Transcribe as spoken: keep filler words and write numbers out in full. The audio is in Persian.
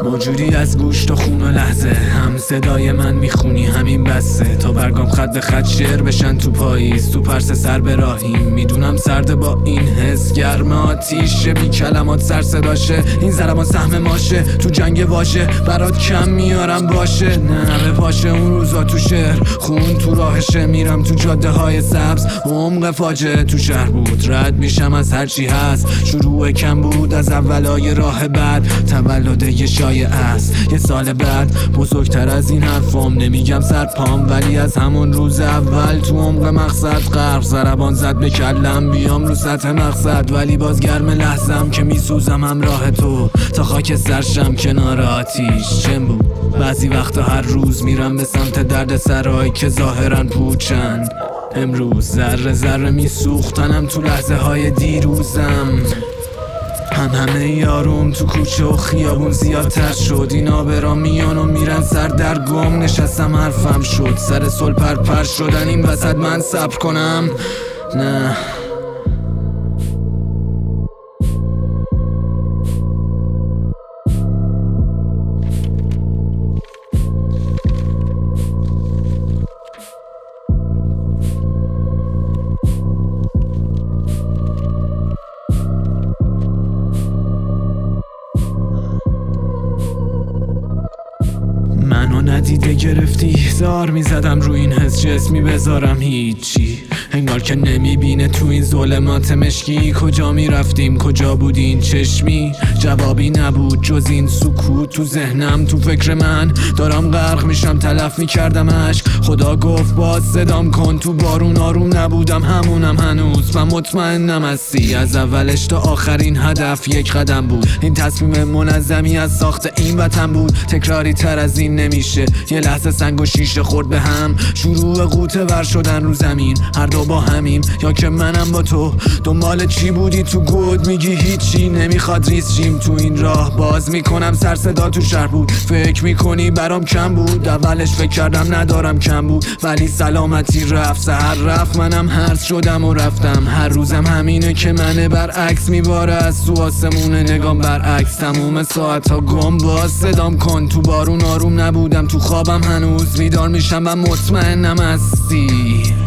موجودی از گوشت و خون و لحظه، هم صدای من میخونی همین بسه. تا برگام خط به خط شعر بشن تو پاییز، تو پرس سر به راهیم. میدونم سرده با این حس، گرم آتیشه، بی کلمات سر صداشه. این ضربان سهم ماشه تو جنگ واژه، برات کم میارم باشه. نه به پاشه اون روزا تو شهر، خون تو راهشه. میرم تو جاده های سبز، عمق فاجعه تو شهر بود. رد میشم از هرچی هست، شروع کم بود از اولای راه بعد. تولد یه شایعه است، یه سال بعد بزرگتر از این حرفام. نمیگم سر پام، ولی از همون روز اول تو عمق مقصد غرق. ضربان زد به کلم بیام رو سطح مقصد، ولی باز گرم لحظم که میسوزم همراه تو. تا خاک سرشم کنار آتیش چم بود. بعضی وقتا هر روز میرم به سمت درد سرایی که ظاهرن پوچن. امروز ذره ذره میسوختنم تو لحظه های دیروزم. هم همه یاروم تو کوچه و خیابون زیادتر شد. اینا برام میان و میرن سر در گم. نشستم حرفم شد، سر صلح پر پر شدن این وسط من صبر کنم؟ نه. منو ندیده گرفتی، زار میزدم رو این حس جسمی بذارم هیچی. انگار که نمیبینه تو این ظلمات مشکی. کجا میرفتیم کجا بود این چشمی؟ جوابی نبود جز این سکوت تو ذهنم. تو فکر من دارم غرق میشم، تلف میکردم عشق. خدا گفت باز صدام کن. تو بارون آروم نبودم، همونم هنوز. من مطمئنم هستی، از اولش تا آخرین هدف یک قدم بود. این تصمیم منظمی از ساخت این وطن بود. تکراری تر از این نمیشه. یه لحظه سنگ و شیشه خورد به هم، شروع غوطه ور شدن رو زمین. هر دو با همیم، یا که منم با تو. دنبال چی بودی تو گود میگی هیچی. نمیخواد ریس شیم تو این راه، باز میکنم سر صدا تو شهر بود. فکر میکنی برام کم بود؟ اولش فکر کردم ندارم کم بود، ولی سلامتی رفت. سهر رفت منم هرس شدم و رفتم. هر روزم همینه که منه برعکس میباره از تو آسمونه. نگام برعکس تموم ساعت ها گم. باز صدام کن. تو بارون آروم نبودم، تو خوابم هنوز بیدار میشم و مطمئنم هستی.